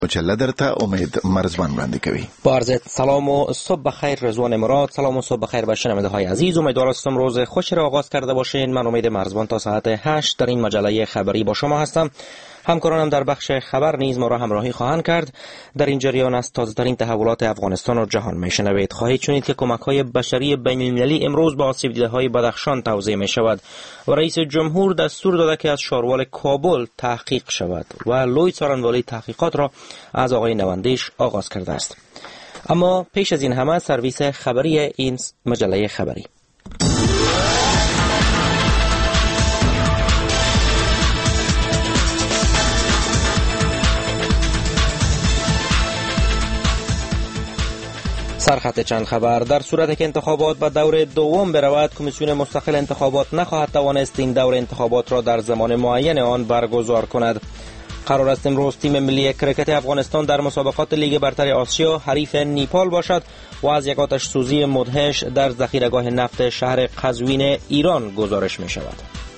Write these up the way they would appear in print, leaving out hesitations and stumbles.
مجله درته امید مرزبان وړاندې کوي. با عرض سلام و صبح بخیر رضوان مراد. سلام و صبح بخیر به شنونده های عزیز. امیدوارم روز خوشی را آغاز کرده باشین. من امید مرزبان تا ساعت 8 در این مجله خبری با شما هستم. همکارانم در بخش خبر نیز ما را همراهی خواهند کرد. در این جریان از تازه‌ترین تحولات افغانستان و جهان میشنوید. خواهید شنید که کمک‌های بشری بین‌المللی امروز به آسیب دیده‌های بدخشان توزیع می‌شود و رئیس جمهور دستور داده که از شاروال کابل تحقیق شود و لوی څارنوالی تحقیقات را از آقای نوندیش آغاز کرده است. اما پیش از این همه سرویس خبری این مجله خبری. سرخط چند خبر. در صورتی که انتخابات به دور دوم برود، کمیسیون مستقل انتخابات نخواهد توانست این دور انتخابات را در زمان معین آن برگزار کند. قرار است امروز تیم ملی کرکت افغانستان در مسابقات لیگ برتر آسیا حریف نیپال باشد و از یک آتش سوزی مدهش در ذخیره‌گاه نفت شهر قزوین ایران گزارش می شود.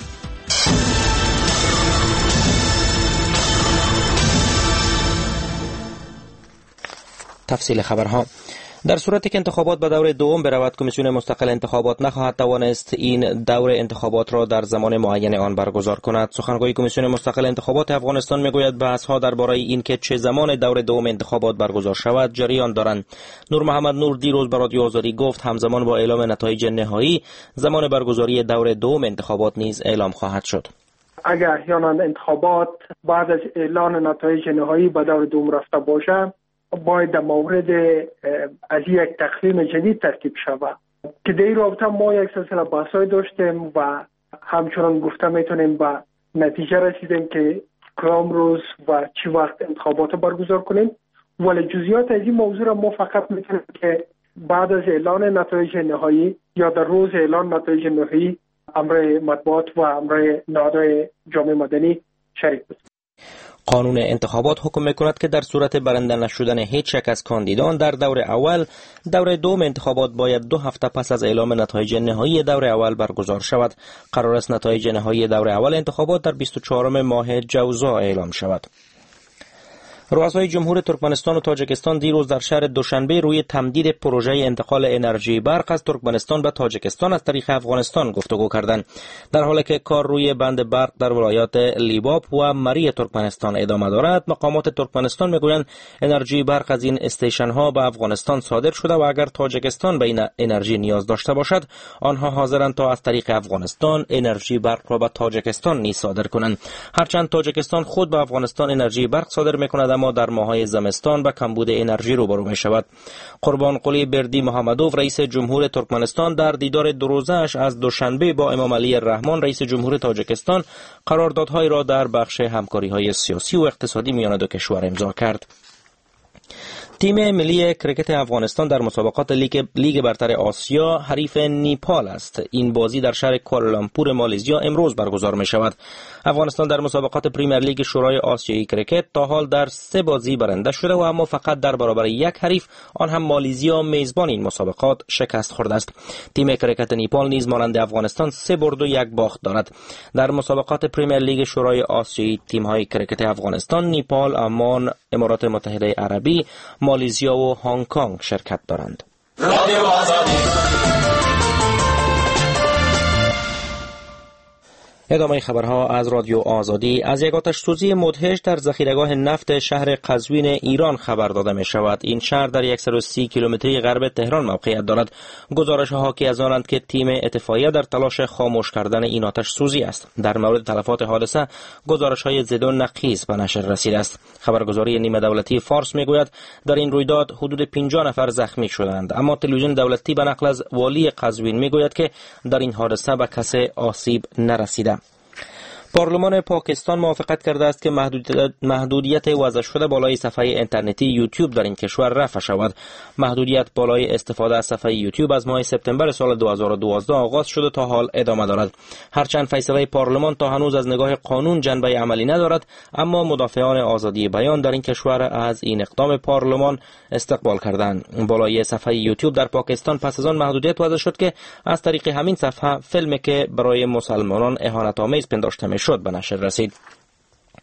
تفصیل خبرها. در صورتی که انتخابات به دور دوم برود، کمیسیون مستقل انتخابات نخواهد توانست این دور انتخابات را در زمان معین آن برگزار کند. سخنگوی کمیسیون مستقل انتخابات افغانستان میگوید بحث‌ها درباره اینکه چه زمان دور دوم انتخابات برگزار شود جریان دارند. نور محمد نور دیروز به رادیو آزادی گفت همزمان با اعلام نتایج نهایی زمان برگزاری دور دوم انتخابات نیز اعلام خواهد شد. اگر احیانا انتخابات بعد از اعلان نتایج نهایی به دور دوم رفته باشد، باید در مورد از یک تقویم جدید ترتیب شود که در این رابطه ما یک سلسله بحث‌های داشتیم و همچنان گفته میتونیم به نتیجه رسیدیم که کدام روز و چه وقت انتخابات برگزار کنیم، ولی جزئیات از این موضوع را ما فقط میتونیم که بعد از اعلان نتایج نهایی یا در روز اعلان نتایج نهایی امر مطبوعات و امر نهادهای جامعه مدنی شریک باشیم. قانون انتخابات حکم می‌کند که در صورت برنده نشدن هیچ یک از کاندیدان در دور اول، دور دوم انتخابات باید 2 هفته پس از اعلام نتایج نهایی دور اول برگزار شود. قرار است نتایج نهایی دور اول انتخابات در 24 ماه جوزا اعلام شود. رؤسای جمهور ترکمنستان و تاجیکستان دیروز در شهر دوشنبه روی تمدید پروژه انتقال انرژی برق از ترکمنستان به تاجیکستان از طریق افغانستان گفتگو کردند، در حالی که کار روی بند برق در ولایات لیباب و مری ترکمنستان ادامه دارد. مقامات ترکمنستان میگویند انرژی برق از این استیشن ها به افغانستان صادر شده و اگر تاجیکستان به این انرژی نیاز داشته باشد، آنها حاضرند تا از طریق افغانستان انرژی برق را به تاجیکستان نیز صادر کنند. هرچند تاجیکستان خود به افغانستان انرژی برق صادر میکند، اما در ماه‌های زمستان به کمبود انرژی روبرو می شود. قربان قلی بردی محمدوف رئیس جمهور ترکمنستان در دیدار دو روزه‌اش از دوشنبه با امام علی الرحمن رئیس جمهور تاجیکستان قراردادهای را در بخش همکاری‌های سیاسی و اقتصادی میان دو کشور امضا کرد. تیم ملی کرکت افغانستان در مسابقات لیگ برتر آسیا حریف نیپال است. این بازی در شهر کوالالامپور مالزیا امروز برگزار می شود. افغانستان در مسابقات پریمیر لیگ شورای آسیایی کرکت تا حال در 3 بازی برنده شده و اما فقط در برابر یک حریف، آن هم مالزیا میزبان این مسابقات، شکست خورده است. تیم کرکت نیپال نیز مانند افغانستان 3 برد و 1 باخت دارد. در مسابقات پریمیر لیگ شورای آسیایی تیم‌های کرکت افغانستان، نیپال، عمان، امارات متحده عربی، مالزیا و هنگ کنگ شرکت دارند. ادامه خبرها از رادیو آزادی. از یک آتش سوزی مدهش در ذخیره‌گاه نفت شهر قزوین ایران خبر داده می شود. این شهر در 130 کیلومتری غرب تهران موقعیت دارد. گزارش‌ها حاکی از آنند که تیم اطفائیه در تلاش خاموش کردن این آتش سوزی است. در مورد تلفات حادثه گزارش‌های ضد و نقیض به نشر رسیده است. خبرگزاری نیمه دولتی فارس میگوید در این رویداد حدود 50 نفر زخمی شدند، اما تلویزیون دولتی به نقل از والی قزوین میگوید که در این حادثه به کسی آسیب نرسیده. پارلمان پاکستان موافقت کرده است که محدودیت وضع شده بالای صفحه اینترنتی یوتیوب در این کشور رفع شود. محدودیت بالای استفاده از صفحه یوتیوب از ماه سپتامبر سال 2012 آغاز شده تا حال ادامه دارد. هرچند فیصله پارلمان تا هنوز از نگاه قانون جنبه عملی ندارد، اما مدافعان آزادی بیان در این کشور از این اقدام پارلمان استقبال کردند. بالای صفحه یوتیوب در پاکستان پس از آن محدودیت وضع شد که از طریق همین صفحه فیلمی که برای مسلمانان اهانت‌آمیز پنداشته شد به نشر رسید.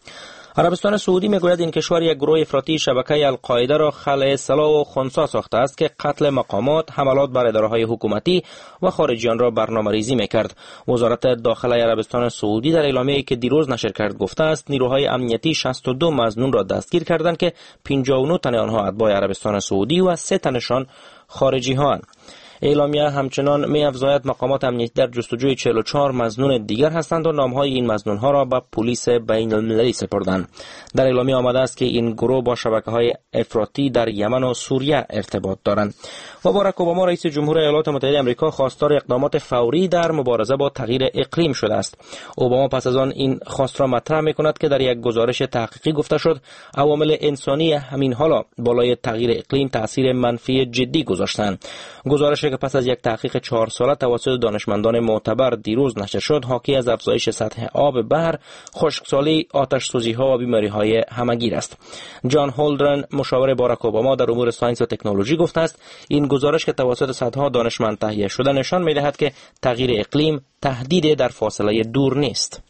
عربستان سعودی میگوید این کشور یک گروه افراطی شبکه القاعده را خلع سلاح و خنثی ساخته است که قتل مقامات، حملات بر اداره‌های حکومتی و خارجیان را برنامه‌ریزی می‌کرد. وزارت داخله عربستان سعودی در اعلامیه‌ای که دیروز نشر کرد گفته است نیروهای امنیتی 62 مظنون را دستگیر کردند که 59 تن آنها اتباع عربستان سعودی و 3 تنشان خارجی هستند. اعلامیه همچنان می‌افزاید مقامات امنیتی در جستجوی 44 مظنون دیگر هستند و نام‌های این مظنون‌ها را به پلیس بین‌المللی سپردند. در اعلامیه آمده است که این گروه با شبکه‌های افراطی در یمن و سوریه ارتباط دارند. و باراک اوباما رئیس جمهور ایالات متحده آمریکا خواستار اقدامات فوری در مبارزه با تغییر اقلیم شده است. اوباما پس از آن این خواست را مطرح می‌کند که در یک گزارش تحقیقی گفته شد عوامل انسانی همین حالا بالای تغییر اقلیم تأثیر منفی جدی گذاشتند. گزارشی که پس از یک تحقیق 4 ساله توسط دانشمندان معتبر دیروز نشر شد حاکی از افزایش سطح آب بحر، خشکسالی، آتش‌سوزی‌ها و بیماری‌های همگیر است. جان هولدرن مشاور باراک اوباما در امور ساینس و تکنولوژی گفته است این گزارش که توسط صدها دانشمند تهیه شده نشان می‌دهد که تغییر اقلیم تهدید در فاصله دور نیست.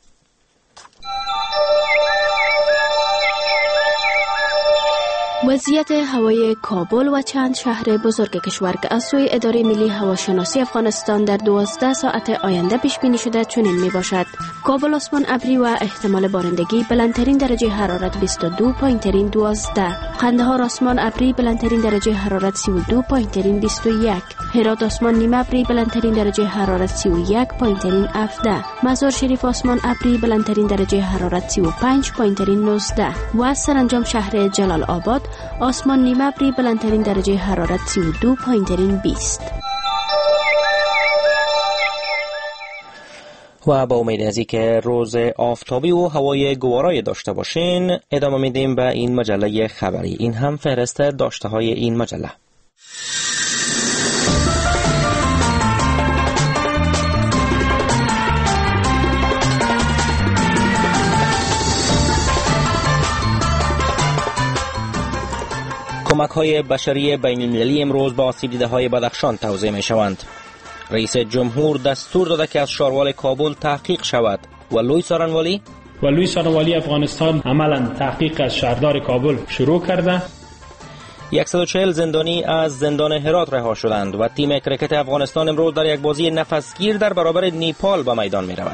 وضعیت هوای کابل و چند شهر بزرگ کشور که از سوی اداره ملی هواشناسی افغانستان در 12 ساعت آینده پیش بینی شده چنین می باشد: کابل آسمان ابری و احتمال بارندگی، بلندترین درجه حرارت 22، پایینترین 12. قندهار آسمان ابری، بلندترین درجه حرارت 32، پایینترین 21. هرات آسمان نیمه ابری، بلندترین درجه حرارت 31، پایینترین 17. مزار شریف آسمان ابری، بلندترین درجه حرارت 35، پایینترین 19. و سرانجام شهر جلال آباد آسمان نیمه ابری، بلندترین درجه حرارت 32، پایینترین 20. و با امید از اینکه روز آفتابی و هوای گوارای داشته باشین ادامه میدیم به این مجله خبری. این هم فهرست داشته های این مجله. کمک‌های بشری بین‌المللی امروز با آسیب دیده‌های بدخشان توزیع می‌شوند. رئیس جمهور دستور داده که از شارول کابل تحقیق شود و لوی سارنوالی افغانستان عملاً تحقیق از شهردار کابل شروع کرده. 140 زندانی از زندان هرات رها شدند و تیم کرکت افغانستان امروز در یک بازی نفسگیر در برابر نیپال به میدان می‌رود.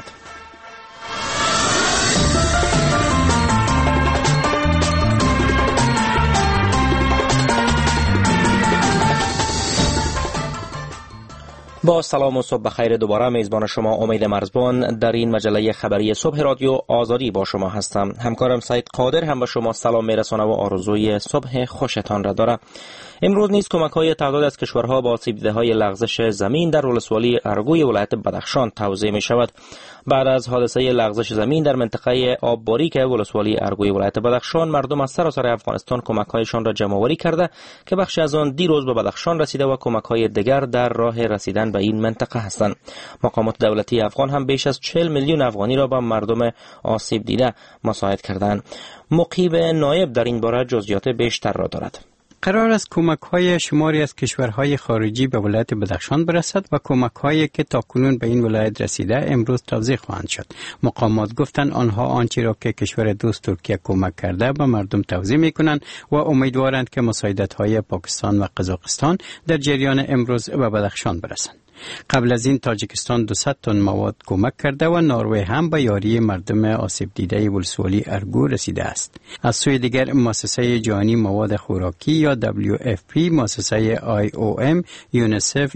با سلام و صبح بخیر. دوباره میزبان شما امید مرزبان در این مجله خبری صبح رادیو آزادی با شما هستم. همکارم سعید قادر هم به شما سلام میرسانه و آرزوی صبح خوشتان را داره. امروز نیز کمک‌های تعداد از کشورها با آسیب دیده‌های لغزش زمین در ولسوالی ارگوی ولایت بدخشان توزیع می‌شود. بعد از حادثه لغزش زمین در منطقه آبباریک ولسوالی ارگوی ولایت بدخشان، مردم از سراسر افغانستان کمک‌هایشان را جمع‌آوری کرده که بخشی از آن دیروز به بدخشان رسیده و کمک‌های دیگر در راه رسیدن به این منطقه هستند. مقامات دولتی افغان هم بیش از 40 میلیون افغانی را به مردم آسیب دیده مساعد کردند. مقیب نایب در این باره جزئیات بیشتر را دارد. قرار است کمک‌های شماری از کشورهای خارجی به ولایت بدخشان برسد و کمک‌هایی که تاکنون به این ولایت رسیده امروز توزیع خواهند شد. مقامات گفتند آنها آنچه را که کشور دوست ترکیه کمک کرده به مردم توزیع می‌کنند و امیدوارند که مساعدت‌های پاکستان و قزاقستان در جریان امروز به بدخشان برسند. قبل از این تاجیکستان 200 تن مواد کمک کرده و نروژ هم به یاری مردم آسیب دیده ولسوالی ارگو رسیده است. از سوی دیگر مؤسسه جهانی مواد خوراکی یا WFP، مؤسسه IOM، یونیسف،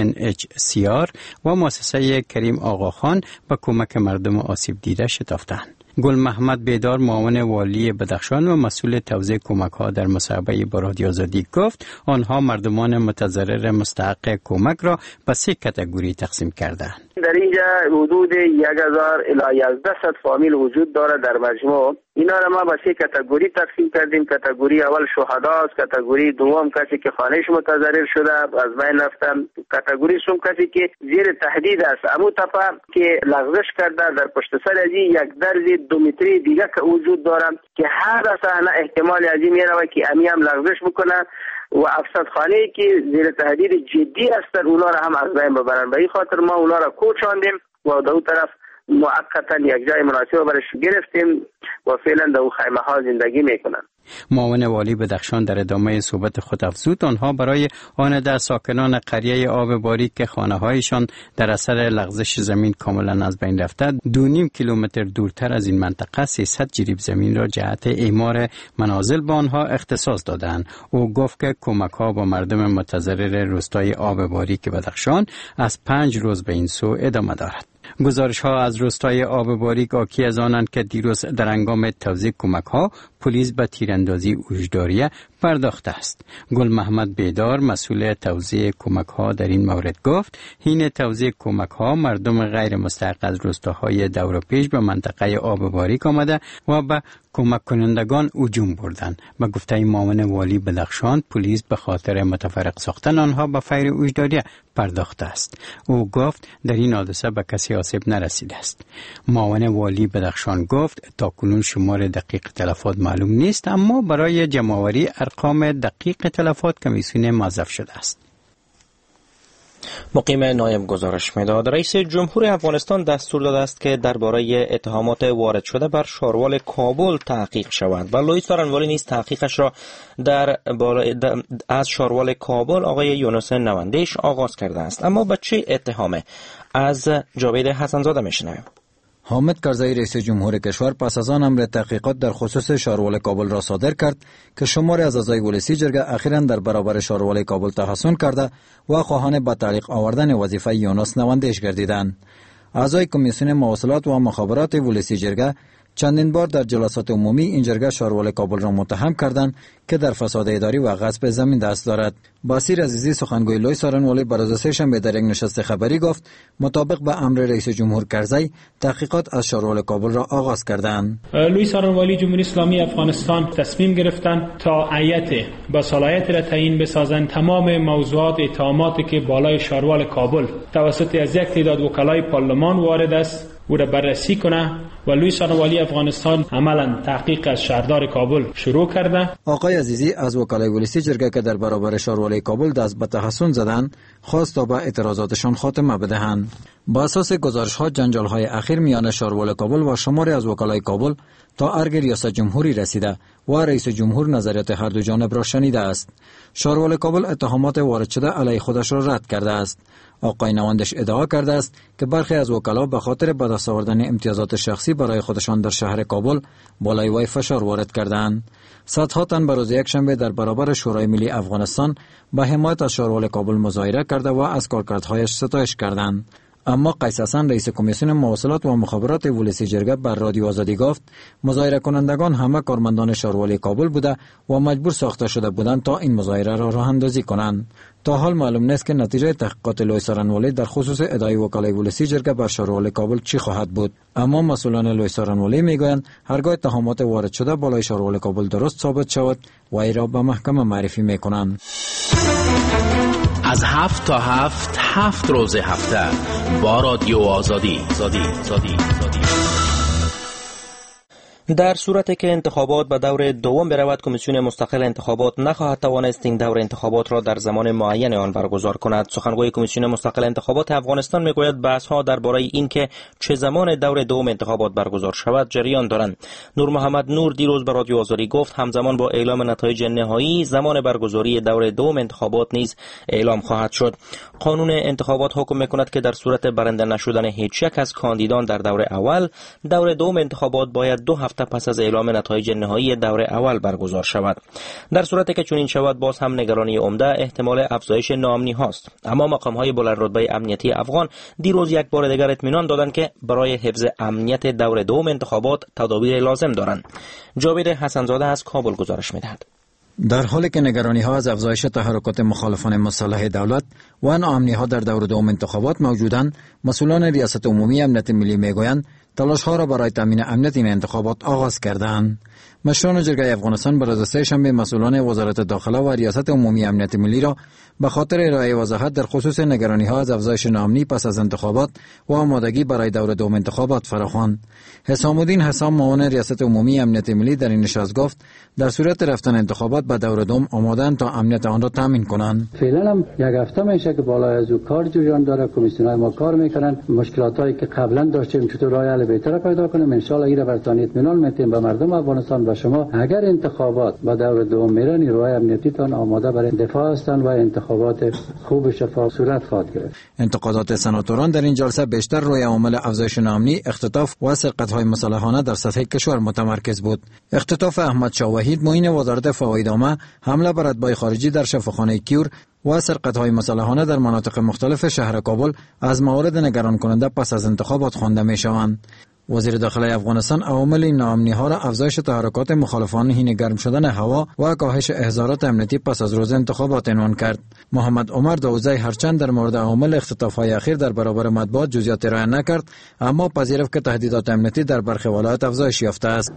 UNHCR و مؤسسه کریم آقاخان به کمک مردم آسیب دیده شتافتند. گل محمد بیدار معاون والی بدخشان و مسئول توزیع کمک‌ها در مصاحبه با رادیو آزادی گفت آنها مردمان متضرر مستحق کمک را به 3 کاتگوری تقسیم کردند. در اینجا حدود 1000 الی 1100 فامیل وجود داره در مجموع. اینا را ما به 3 کاتگوری تقسیم کردیم. کاتگوری اول شهدا است، کاتگوری دوم کسی که خانه‌اش متضرر شده از بین رفتن، کاتگوری سوم کسی که زیر تهدید است. امو تپه که لغزش کرده در پشت سر از یک درز 2 متری دیگه که وجود داره که هر صحنه احتمال از این میره که امی هم لغزش بکنه و افسد خانه که زیر تهدید جدی است اونا را هم از بین ببرن. به این خاطر ما اونا را کوچاندیم و در اون طرف موقتا یک جای مناسب برش گرفتیم و فعلا در او خیمه ها زندگی میکنن. معاون والی بدخشان در ادامه صحبت خود افزود آنها برای آنده ساکنان قریه آب باریک که خانه هایشان در اثر لغزش زمین کاملا از بین رفته 2.5 کیلومتر دورتر از این منطقه 300 جریب زمین را جهت اعمار منازل به آنها اختصاص دادند. او گفت که کمک ها با مردم متضرر روستای آب باریک بدخشان از 5 روز به این سو ادامه دارد. گزارش ها از روستای آب باریک آکی از آنند که دیروز در هنگام توزیع کمک ها پلیس به تیراندازی اوجداریه پرداخته است. گل محمد بیدار مسئول توزیع کمک ها در این مورد گفت حین توزیع کمک ها مردم غیر مستحق از روستاهای دور پیش به منطقه آب باریک آمده و به کمک کنندگان هجوم بردند. به گفته معاون والی بدخشان پلیس به خاطر متفرق ساختن آنها به فیر اوجداریه پرداخته است. او گفت در این حادثه به کسی آسیب نرسیده است. معاون والی بدخشان گفت تاکنون شمار دقیق تلفات معلوم نیست، اما برای جمع‌آوری ارقام دقیق تلفات کمیسیون موظف شده است. مقیم نایب گزارش می‌داد. رئیس جمهور افغانستان دستور داده است که درباره اتهامات وارد شده بر شاروال کابل تحقیق شود و لوئیس سارنوالی نیز تحقیقش را از شاروال کابل آقای یونس نوندیش آغاز کرده است. اما به چه اتهامه؟ از جاوید حسنزاده میشنویم. حامد کرزی رئیس جمهور کشور پس از آن امر تحقیقات در خصوص شاروال کابل را صادر کرد که شماری از اعضای ولسی جرگه اخیراً در برابر شاروال کابل تحصن کرده و خواهان به تعلیق آوردن وظیفه یونس نوندیش گردیدند. اعضای کمیسیون مواصلات و مخابرات ولسی جرگه چندین بار در جلسات عمومی این جرگه شاروال کابل را متهم کردند که در فساد اداری و غصب زمین دست دارد. بصیر عزیزی سخنگوی لوئیس سارنوالی بر روز سه‌شنبه در یک نشست خبری گفت مطابق به امر رئیس جمهور کرزی تحقیقات از شاروال کابل را آغاز کردند. لوئیس سارنوالی جمهوری اسلامی افغانستان تصمیم گرفتند تا هیئت با صلاحیت را تعیین بسازند تمام موضوعات اتهاماتی که بالای شاروال کابل توسط از یک تعداد وکلای پارلمان وارد است او را بررسی کنه و لوئیس سارنوالی افغانستان عملا تحقیق از شهردار کابل شروع کرده. آقای عزیزی از وکلای ولسی جرگه که در برابر شاروال کابل دست به تحصن زدند خواست تا به اعتراضاتشان خاتمه بدهند. با اساس گزارش‌ها جنجال‌های اخیر میان شاروال کابل و شماری از وکلای کابل تا ارگ ریاست جمهوری رسیده و رئیس جمهور نظریات هر دو جانب را شنیده است. شاروال کابل اتهامات وارد شده علیه خودش را رد کرده است. آقای نوندیش ادعا کرده است که برخی از وکلا به خاطر به دست آوردن امتیازات شخصی برای خودشان در شهر کابل بالای وی فشار وارد کردند. صدها تن روز یکشنبه در برابر شورای ملی افغانستان به حمایت از شاروال کابل مظاهره کرده و از کارکردهایش ستایش کردند. اما قیس حسن رئیس کمیسیون مواصلات و مخابرات ولسی جرگه بر رادیو آزادی گفت مظاهره کنندگان همه کارمندان شاروال کابل بوده و مجبور ساخته شده بودند تا این مظاهره را راه اندازی کنند. تا حال معلوم نیست که نتیجه تحقیقات لوئیس سارنوالی در خصوص ادعای وکلای ولسی جرگه بر شاروال کابل چی خواهد بود. اما مسئولان لوئیس سارنوالی میگویند هرگاه اتهامات وارد شده بالای شاروال کابل درست ثابت شود و ای را به محکمه معرفی میکنند. از 7 تا 7 روز هفته با رادیو آزادی. در صورتی که انتخابات به دور دوم برود کمیسیون مستقل انتخابات نخواهد توانست این دور انتخابات را در زمان معین آن برگزار کند. سخنگوی کمیسیون مستقل انتخابات افغانستان میگوید بحث‌ها درباره اینکه چه زمان دور دوم انتخابات برگزار شود جریان دارند. نور محمد نور دیروز به رادیو آزادی گفت همزمان با اعلام نتایج نهایی زمان برگزاری دور دوم انتخابات نیز اعلام خواهد شد. قانون انتخابات حکم میکند که در صورت برنده نشدن هیچ یک از کاندیدان در دور اول دور دوم انتخابات باید 2 هفته پس از اعلام نتایج نهایی دور اول برگزار شود. در صورتی که چنین شود باز هم نگرانی عمده احتمال افزایش ناامنی هاست. اما مقام‌های بلندرتبه امنیتی افغان دیروز یک بار دیگر اطمینان دادند که برای حفظ امنیت دور دوم انتخابات تدابیر لازم دارند. جاوید حسنزاده از کابل گزارش می‌دهد. در حالی که نگرانی‌ها از افزایش تحرکات مخالفان مسلح دولت و ناامنی‌ها در دور دوم انتخابات موجودند، مسئولان ریاست عمومی امنیت ملی میگویند تلاش‌ها را برای تامین امنیت این انتخابات آغاز کردند. مشران جرگه افغانستان بر روز سه‌شنبه مسئولان وزارت داخله و ریاست عمومی امنیت ملی را به خاطر ارائه وضاحت در خصوص نگرانی‌ها از افزایش ناامنی پس از انتخابات و آمادگی برای دور دوم انتخابات فراخواند. حسام الدین حسام معاون ریاست عمومی امنیت ملی در این نشست گفت در صورت رفتن انتخابات به دور دوم آماده‌اند تا امنیت آن را تامین کنند. فعلا هم یک هفته میشه که بالای از او کار جریان داره، کمیسیون‌های ما کار میکنن، مشکلاتایی که قبلا داشتیم چطور راه حل بهتر پیدا کنیم. ان شاء الله این برتانی اطمینان میتیم به مردم افغانستان و شما اگر انتخابات به دور دوم میره نیروهای امنیتی تان آماده برای دفاع هستند و انتخابات خوب شفاف صورت خواهد گرفت. انتقادات سناتوران در این جلسه بیشتر روی عوامل افزایش ناامنی، اختطاف و سرقت‌های مسلحانه در سطح کشور متمرکز بود. اختطاف احمد شاه وحید معین وزارت فواید عامه، حمله بر اتباع خارجی در شفاخانه کیور و سرقت‌های مسلحانه در مناطق مختلف شهر کابل از موارد نگران کننده پس از انتخابات خوانده می‌شوند. وزیر داخلی افغانستان عوامل این ناامنی‌ها را افزایش تحرکات مخالفان حین گرم شدن هوا و کاهش احضارات امنیتی پس از روز انتخابات عنوان کرد. محمد عمر داوزی هرچند در مورد عوامل اختطاف‌های اخیر در برابر مطبوعات جزئیات ارائه نکرد، اما پذیرفت که تهدیدات امنیتی در برخی ولایات افزایش یافته است.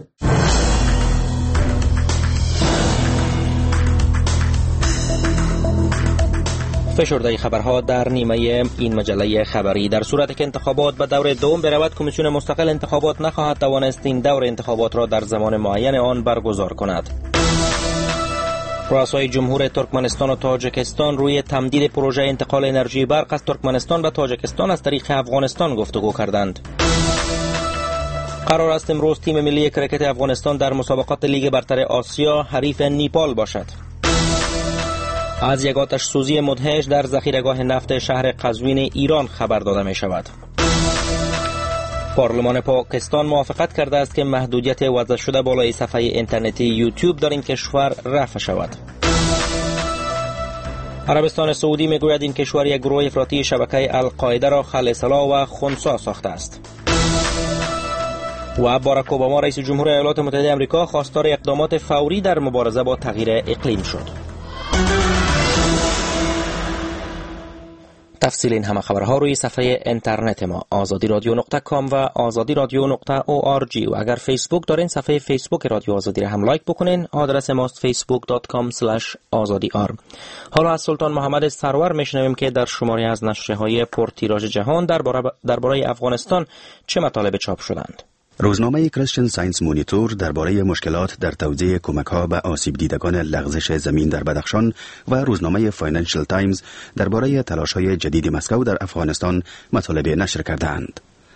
فشرده خبرها در نیمه این مجله خبری. در صورتی که انتخابات به دور دوم برود، کمیسیون مستقل انتخابات نخواهد توانست این دور انتخابات را در زمان معین آن برگزار کند. رؤسای جمهور ترکمنستان و تاجیکستان روی تمدید پروژه انتقال انرژی برق از ترکمنستان به تاجیکستان از طریق افغانستان گفتگو کردند. قرار است امروز تیم ملی کرکت افغانستان در مسابقات لیگ برتر آسیا حریف نیپال باشد. از یک آتش سوزی مدهش در ذخیره‌گاه نفت شهر قزوین ایران خبر داده می شود. پارلمان پاکستان موافقت کرده است که محدودیت وضع شده بالای صفحه اینترنتی یوتیوب در این کشور رفع شود. عربستان سعودی می گوید این کشور یک گروه افراطی شبکه القاعده را خلصلا و خنثی ساخته است. و باراک اوباما رئیس جمهور ایالات متحده آمریکا خواستار اقدامات فوری در مبارزه با تغییر اقلیم شد. تفصیل این همه خبرها روی صفحه اینترنت ما azadi.radio.com و azadi.radio.org و اگر فیسبوک دارین صفحه فیسبوک رادیو آزادی را هم لایک بکنین. آدرس ماست facebook.com/azadi.ar. حالا از سلطان محمد سرور میشنویم که در شماری از نشریه‌های پرتیراژ جهان درباره افغانستان چه مطالب چاپ شدند. روزنامه کریستین ساینس مونیتور درباره مشکلات در توزیع کمک‌ها به آسیب دیدگان لغزش زمین در بدخشان و روزنامه فاینانشل تایمز درباره تلاش‌های جدید مسکو در افغانستان مطالب نشر کردند.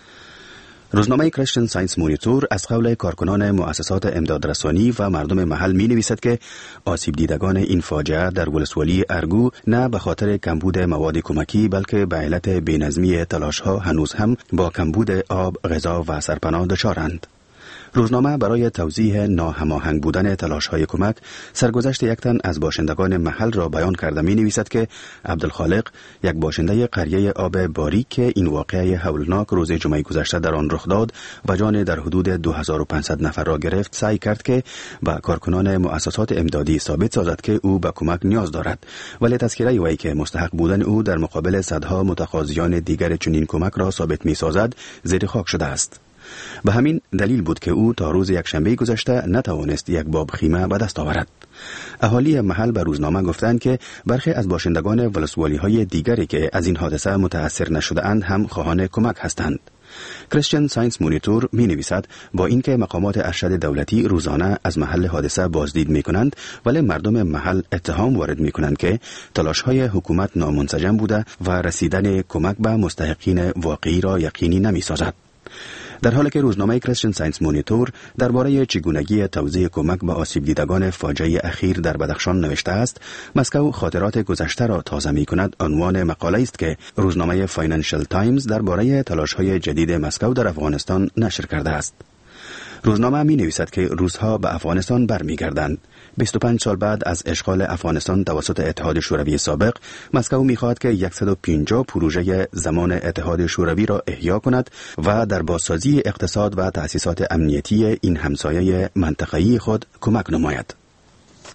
روزنامه کریستین ساینس مونیتور از قول کارکنان مؤسسات امدادرسانی و مردم محل می نویسد که آسیب دیدگان این فاجعه در ولسوالی ارگو نه به خاطر کمبود مواد کمکی بلکه به علت بی‌نظمی تلاش‌ها هنوز هم با کمبود آب، غذا و سرپناه دچارند. روزنامه برای توضیح ناهماهنگ بودن تلاش‌های کمک سرگذشت یک تن از باشندگان محل را بیان کرده می نویسد که عبدالخالق، یک باشنده قریه آب باریک که این واقعه هولناک روز جمعه گذشته در آن رخ داد و جان در حدود 2500 نفر را گرفت، سعی کرد که با کارکنان مؤسسات امدادی ثابت سازد که او به کمک نیاز دارد، ولی تذکره وی که مستحق بودن او در مقابل صدها متقاضیان دیگر چنین کمک را ثابت می سازد زیر خاک شده است. به همین دلیل بود که او تا روز یکشنبه گذشته نتوانست یک باب خیمه به دست آورد. اهالی محل به روزنامه گفتند که برخی از باشندگان ولسوالی‌های دیگری که از این حادثه متأثر نشده‌اند هم خواهان کمک هستند. کریستین ساینس مونیتور می نویسد با اینکه مقامات ارشد دولتی روزانه از محل حادثه بازدید می کنند، ولی مردم محل اتهام وارد می کنند که تلاش‌های حکومت نامنسجم بوده و رسیدن کمک به مستحقین واقعی را یقینی نمی سازد. در حالی که روزنامه کریستین ساینس مونیتور درباره چگونگی توزیع کمک به آسیب دیدگان فاجعه اخیر در بدخشان نوشته است، مسکو خاطرات گذشته را تازه می کند عنوان مقاله است که روزنامه فاینانشل تایمز درباره تلاش‌های جدید مسکو در افغانستان نشر کرده است. روزنامه می نویسد که روس‌ها به افغانستان برمیگردند. 25 سال بعد از اشغال افغانستان توسط اتحاد شوروی سابق، مسکو می‌خواهد که 150 پروژه زمان اتحاد شوروی را احیا کند و در بازسازی اقتصاد و تأسیسات امنیتی این همسایه منطقه‌ای خود کمک نماید.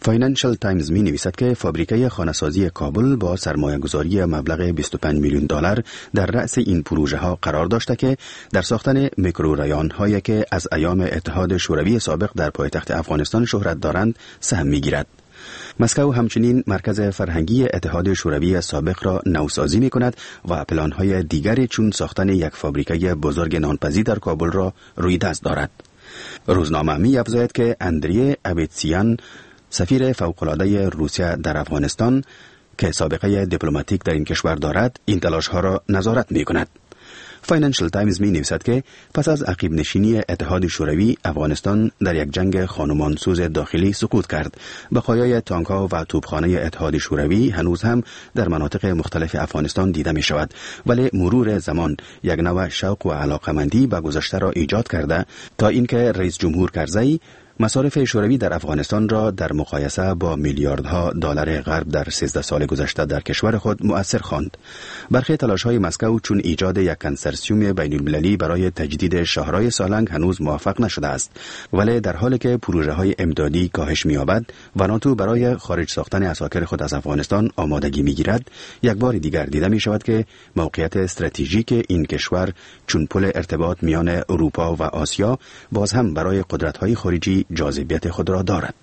فاینانشل تایمز می نویسد که فابریکه خانه‌سازی کابل با سرمایه‌گذاری مبلغ 25 میلیون دلار در رأس این پروژه ها قرار داشته که در ساختن میکرورایان هایی که از ایام اتحاد شوروی سابق در پایتخت افغانستان شهرت دارند سهم می گیرد. مسکو همچنین مرکز فرهنگی اتحاد شوروی سابق را نوسازی می کند و پلان‌های دیگری چون ساختن یک فابریکه بزرگ نانپزی در کابل را روی دست دارد. روزنامه می افزاید که اندری ابیتسیان، سفیر فوق‌العاده روسیه در افغانستان که سابقه دیپلماتیک در این کشور دارد، این تلاش‌ها را نظارت می کند. فاینانشل تایمز می نویسد که پس از عقب نشینی اتحاد شوروی، افغانستان در یک جنگ خانمانسوز داخلی سقوط کرد. بقایای تانک‌ها و توپخانه اتحاد شوروی هنوز هم در مناطق مختلف افغانستان دیده می شود، ولی مرور زمان یک نوع شوق و علاقمندی به گذشته را ایجاد کرده تا اینکه رئیس جمهور کرزی مصارف شوروی در افغانستان را در مقایسه با میلیاردها دلار غرب در 13 سال گذشته در کشور خود مؤثر خواند. برخی تلاش‌های مسکو چون ایجاد یک کنسرسیوم بین‌المللی برای تجدید شاهرای سالنگ هنوز موفق نشده است، ولی در حالی که پروژه‌های امدادی کاهش می‌یابد و ناتو برای خارج ساختن عساکر خود از افغانستان آمادگی می‌گیرد، یک بار دیگر دیده می‌شود که موقعیت استراتژیک این کشور چون پل ارتباط میان اروپا و آسیا باز هم برای قدرت‌های خارجی جاذبیت خود را دارد.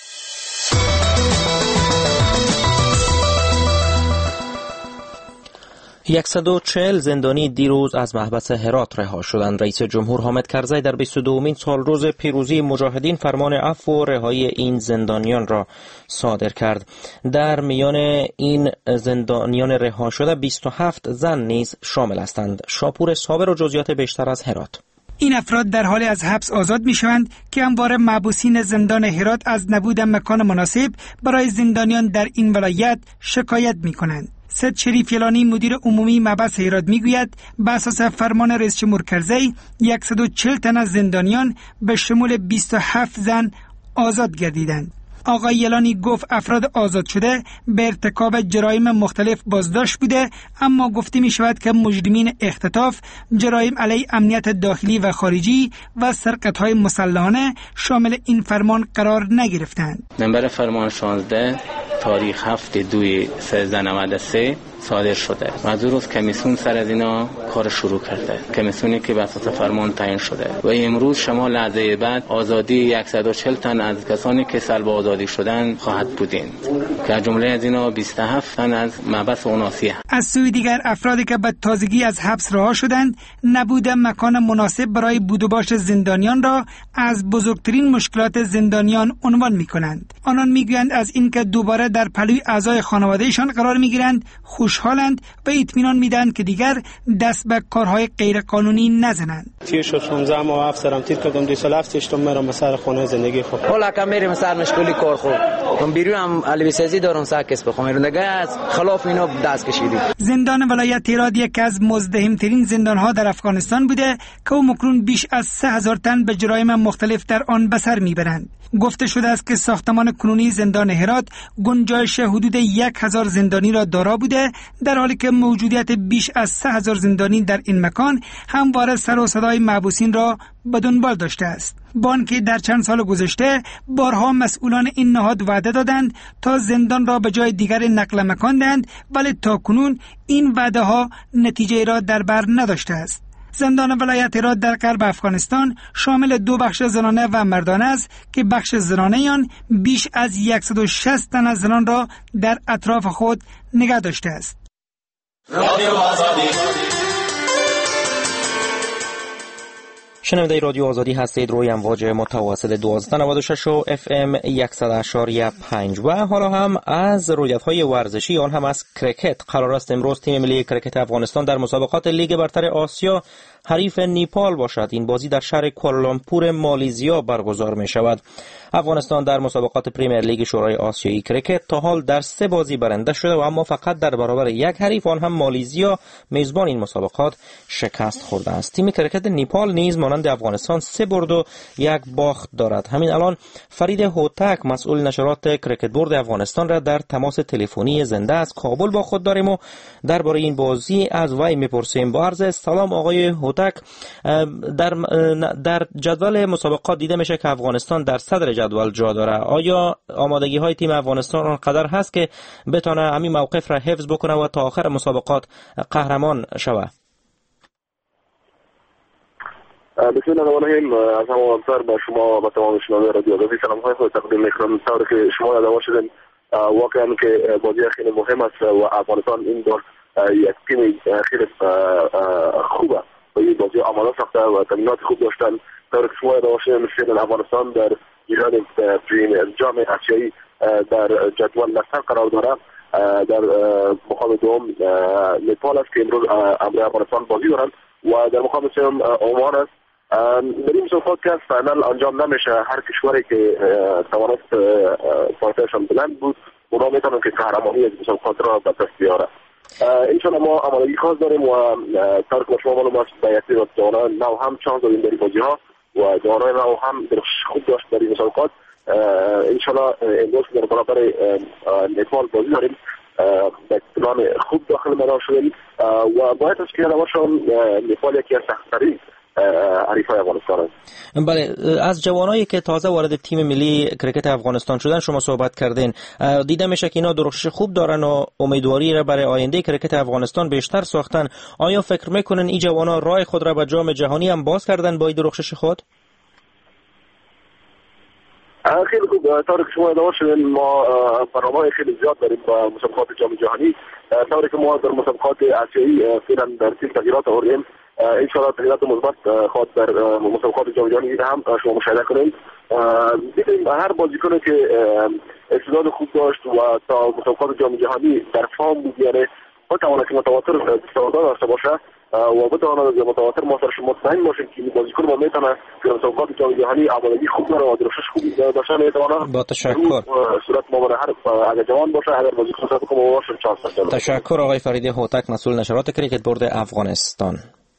یکصد و 140 زندانی دیروز از محبس هرات رها شدند. رئیس جمهور حامد کرزی در 22مین سالروز پیروزی مجاهدین فرمان عفو و رهایی این زندانیان را صادر کرد. در میان این زندانیان رها شده 27 زن نیز شامل هستند. شاپور صابر و جزئیات بیشتر از هرات. این افراد در حال از حبس آزاد می شوند که همواره محبوسین زندان هرات از نبود مکان مناسب برای زندانیان در این ولایت شکایت می کنند. سید شریف یلانی مدیر عمومی محبس هرات می گوید بر اساس فرمان رئیس جمهور کرزی 140 تن از زندانیان به شمول 27 زن آزاد گردیدند. آقای یلانی گفت افراد آزاد شده به ارتکاب جرایم مختلف بازداشت بوده، اما گفته می شود که مجرمین اختطاف، جرایم علیه امنیت داخلی و خارجی و سرقت‌های مسلحانه شامل این فرمان قرار نگرفتند. منبر فرمان 16 تاریخ 7/2/1393 صادر شده و از روز کمیسیون سر از اینا کار شروع کرده، کمیسیونی که بر اساس فرمان تعیین شده و امروز شما لحظه بعد آزادی 140 تن از کسانی که سلب آزادی شدن خواهد بودین که از جمله از اینا 27 تن از محبس اوناسی. از سوی دیگر افرادی که به تازگی از حبس رها شدند نبود مکان مناسب برای بود و باش زندانیان را از بزرگترین مشکلات زندانیان عنوان می‌کنند. آنان می‌گویند از اینکه دوباره در پلوی اعضای خانواده‌شان قرار می‌گیرند خوشحالند و اطمینان میدن که دیگر دست به کارهای غیر قانونی نزنند. تیر شد 16 ماه افسرم تیر کردم 2 سال هفتم میرم سر خونه زندگی خوب. حالا کم میرم سر مشغولی کار خوب. من بیرونم علی سازی دارم ساکس بخوام دیگه از خلاف اینا دست کشیدیم. زندان ولایت هرات یکی از مزدحم‌ترین زندان‌ها در افغانستان بوده که مکنون بیش از 3000 تن به جرایم مختلف در آن به سر میبرند. گفته شده است که ساختمان کنونی زندان هرات گنجایش حدود 1000 زندانی را دارا بوده، در حالی که موجودیت بیش از 3000 زندانی در این مکان همواره سر و صدای محبوسین را به دنبال داشته است. بانکی در چند سال گذشته بارها مسئولان این نهاد وعده دادند تا زندان را به جای دیگر نقل مکان دهند، ولی تاکنون این وعده ها نتیجه را در بر نداشته است. زندان ولایت هرات در غرب افغانستان شامل 2 بخش زنانه و مردانه است که بخش زنانه آن بیش از 160 تن از زنان را در اطراف خود نگه داشته است. شنونده رادیو آزادی هستید روی امواج متوسط 1296 و FM 100.5 و حالا هم از رویدادهای ورزشی آن هم از کرکت. قرار است امروز تیم ملی کرکت افغانستان در مسابقات لیگ برتر آسیا حریف نیپال باشد. این بازی در شهر کوالالامپور مالیزیا برگزار می شود. افغانستان در مسابقات پریمیر لیگ شورای آسیایی کرکت تا حال در 3 بازی برنده شده و اما فقط در برابر یک حریف آن هم مالیزیا میزبان این مسابقات شکست خورده است. تیم کرکت نیپال نیز مانند مانند افغانستان 3 برد و 1 باخت دارد. همین الان فرید هوتک مسئول نشرات کریکت بورد افغانستان را در تماس تلفنی زنده از کابل با خود داریم و درباره این بازی از وی میپرسیم. با عرض سلام آقای هوتک، در جدول مسابقات دیده میشه که افغانستان در صدر جدول جا داره. آیا آمادگی های تیم افغانستان آنقدر هست که بتونه همین موقف را حفظ بکنه و تا آخر مسابقات قهرمان شود؟ بسم الله الرحمن الرحیم. از همه اول با شما و تمام شنوندگان رادیو آزادی سلام های خود تقدیم میکنم. طوری که شما یادآور شدین واقعا که بازی خیلی مهم است و افغانستان این دور یک تیم خیلی خوبه و این بازی آماده ساخته و تمرینات خوب داشتن. طوری که شما یادآور شدین افغانستان در جام آسیایی در جدول نصر قرار داره. در مقام دوم نپال است که امروز افغانستان بازی دارند و در مقام سوم عمان است. در این مسابقات که فینال انجام نمیشه، هر کشوری که توانست پایتهشان بلند بود اونا میتونن که قهرمانی از مسابقات را به دست بیاره. انشاءالله ما آمادگی خاص داریم و طور که شما معلوم است بیاتی و جوانان نو هم چانس داریم در این بازی ها و جوانان نو هم درخش خوب داشت در این مسابقات. انشاءالله امروز در برابر نپال بازی داریم، به پلان خوب داخل میدان شدیم و باید از که یادآور شوم نپال یکی از سخت‌ترین حریفای افغانستان است. بله، از جوانایی که تازه وارد تیم ملی کرکت افغانستان شدن شما صحبت کردین. دیده میشه که اینا درخشش خوب دارن و امیدواری را برای آینده کرکت افغانستان بیشتر ساختن. آیا فکر میکنن این جوانا راه خود را به جام جهانی هم باز کردن با این درخشش خود؟ خیلی خوب. طوری که شما یادآور شدین ما برنامه‌های خیلی زیاد داریم با مسابقات جام جهانی. طوری که ما در مسابقات آسیایی فعلا در تیم تغییرات آوردیم. انشاءالله تغییرات مثبت خواهد در مسابقات جام جهانی هم شما مشاهده کنید. دیدیم هر بازیکنی که استعداد خوب داشت و تا مسابقات جام جهانی در فرم بود، یعنی بتواند که متواتر استعداد داشته باشه و بتواند متواتر ما سرش مطمئن باشیم که بازیکن ما میتونه که مسابقات جام جهانی آمادگی خوب داره و درخشش خوبی داشته میتونه. با تشکر. صورت ما هر اگر جوان باشه اگر بازیکن سابق ما باشه چانس داره. تشکر آقای فرید هوتک مسئول نشرات کریکت بورد افغانستان.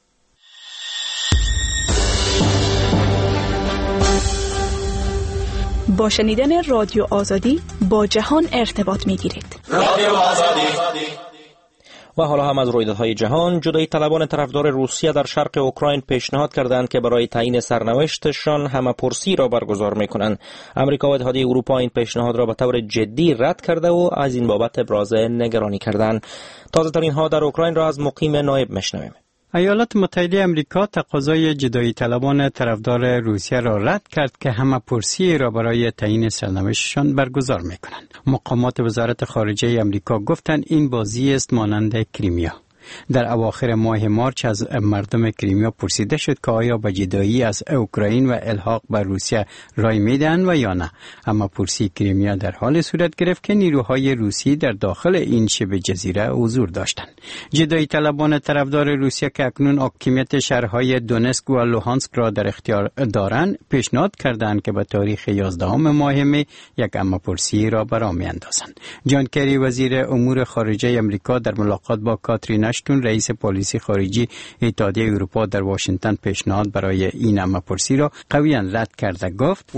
با شنیدن رادیو آزادی با جهان ارتباط میگیرید. رادیو آزادی. و حالا هم از رویدادهای جهان. جدایی طلبان طرفدار روسیه در شرق اوکراین پیشنهاد کردند که برای تعیین سرنوشتشان همه‌پرسی را برگزار می‌کنند. آمریکا و اتحادیه اروپا این پیشنهاد را به طور جدی رد کرده و از این بابت ابراز نگرانی کردند. تازه‌ترین ها در اوکراین را از مقیم نایب میشنویم. ایالات متحده آمریکا تقاضای جدایی طلبان طرفدار روسیه را رد کرد که همه‌پرسی را برای تعیین سرنوشتشان برگزار می‌کنند. مقامات وزارت خارجه آمریکا گفتند این بازی است مانند کریمیا. در اواخر ماه مارچ از مردم کریمیا پرسیده شد که آیا به جدایی از اوکراین و الحاق به روسیه رای میدن و یا نه. اما پرسی کریمیا در حال صورت گرفت که نیروهای روسی در داخل این شبه جزیره حضور داشتند. جدایی طلبان طرفدار روسیه که اکنون حاکمیت شهرهای دونسک و لوهانسک را در اختیار دارند پیشنهاد کردند که به تاریخ 11 ماه می یک همه‌پرسی را برآ میاندازند. جان کری وزیر امور خارجه آمریکا در ملاقات با کاترین اشتون رئیس پلیسی خارجی اتحادیه اروپا در واشنگتن پیشنهاد برای این همه‌پرسی را قویاً رد کرده گفت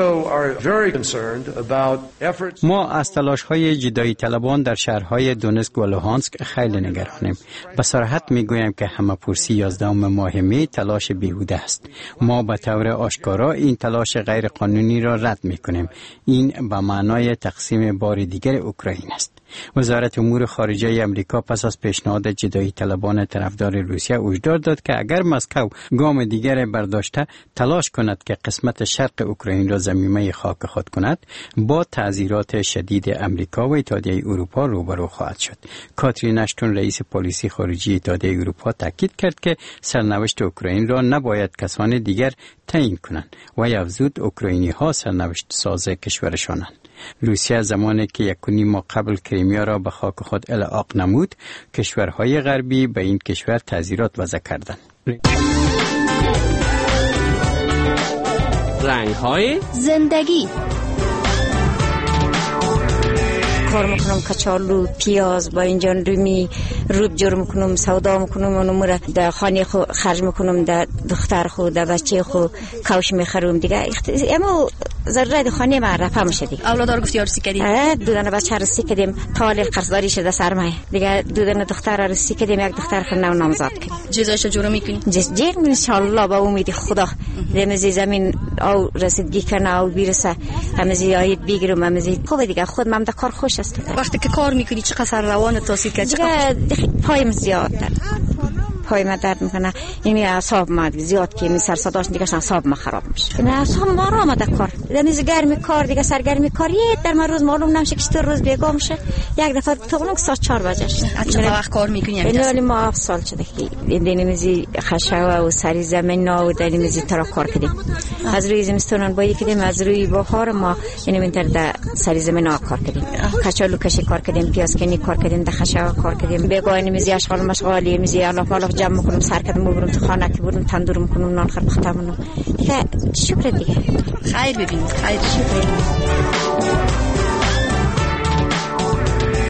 ما از تلاش‌های جدایی طلبان در شهرهای دونسک و لوهانسک خیلی نگرانیم. به صراحت میگویم که همه‌پرسی 11 ماه می تلاش بیهوده است. ما به طور آشکارا این تلاش غیر قانونی را رد میکنیم. این به معنای تقسیم بار دیگر اوکراین است. وزارت امور خارجه آمریکا پس از پیشنهاد جدایی طلبان طرفدار روسیه هشدار داد که اگر مسکو گام دیگر برداشته تلاش کند که قسمت شرق اوکراین را ضمیمه خاک خود کند با تعزیرات شدید آمریکا و اتحادیه اروپا روبرو خواهد شد. کاترین اشتون رئیس پلیسی خارجی اتحادیه اروپا تاکید کرد که سرنوشت اوکراین را نباید کسان دیگر تعیین کنند و افزود اوکراینی ها سرنوشت ساز کشورشانند. روسیه زمانی که 1.5 ماه قبل کریمیا را به خاک خود الحاق نمود، کشورهای غربی به این کشور تعزیرات وضع کردند. رنگ‌های زندگی کار میکنم، کچالو، پیاز با اینجا رومی روب جور میکنم، سودا میکنم، اونم در خانه خو خرج میکنم، در دختر خو، در بچه خو کوش میخرم دیگه. اما ضرورت خانه ما رفع میشه دیگه. اولادار گفتی رسی کردیم؟ دو دانه بچه رسی کردیم، طالب قرضداری شده سرمایه دیگه. دو دانه دختر رسی کردیم، یک دختر خنده و نامزاد کردیم. جزایش جور میکنی؟ جیر ان شاء الله با امید خدا دمزی زمین او رسیدگی کنه او بیرسه، همزی آید بگیرم، همزی خوبه دیگه. خود من در کار خوش است. وقتی که کار میکنی چقدر روان تاثیر کرد؟ دیگه پایم زیاد دارد، پایم درد میکنه، این اعصاب ما زیاد که می سر صداش دیگه اعصاب ما خراب میشه. این اعصاب ما را آمده کار دمیز گرمی کار دیگه، سرگرمی کار یه در من روز معلوم نمیشه که چطور روز بیگاه میشه. یک دفعه تو ساعت 4 بجه چقدر وقت کار میکنی؟ یعنی ما 7 سال شده که دنیمیزی خشاو و سری زمین و دنیمیزی ترا کار کردیم. از روی زمستون با کردیم، از روی بهار ما یعنی من در سری زمین ها کار کردیم، کچالو کشی کار کردیم، پیاز کنی کار کردیم، در خشاو کار کردیم. بیگاه نمیزی اشغال مشغالی میزی الاف جمع میکنم، سر کردم میبرم تو خانه که برم تندور میکنم، نان خر بختمونم دیگه. شکر دیگه. خیر ببینید، خیر شکر.